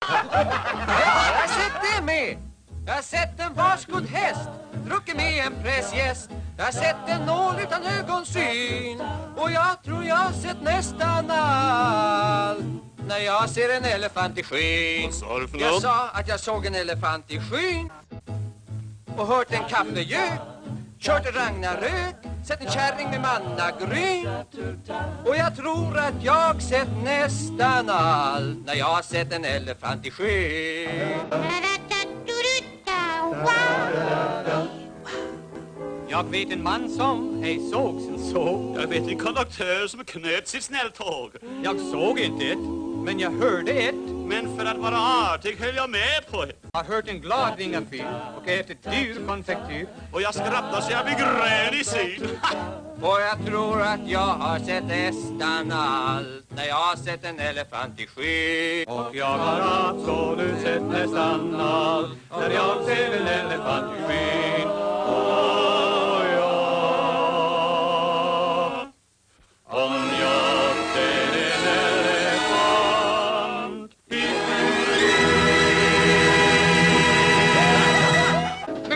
Jag har sett det med. Jag har sett en varskod häst druckit med en pressgäst. Jag har sett en nål utan ögonsyn. Och jag tror jag har sett nästan allt när jag ser en elefant i skyn. Jag sa att jag såg en elefant i skyn och hört en kaffegök, kört en Ragnarök, sett en kärring med mannagryn. Och jag tror att jag sett nästan allt när jag har sett en elefant i skyn. Jag vet en man som ej såg sin såg. Jag vet en konduktör som knöt sitt snälltåg. Jag såg inte ett, men jag hörde ett. Men för att vara artig höll jag med på det. Jag har hört en glad ringa fyr och ätit dyr konfektyr. Och jag skrattar så jag blir grön i syn. Och jag tror att jag har sett nästan allt när jag har sett en elefant i skyn. Och jag har absolut sett nästan allt när jag ser en elefant i skyn.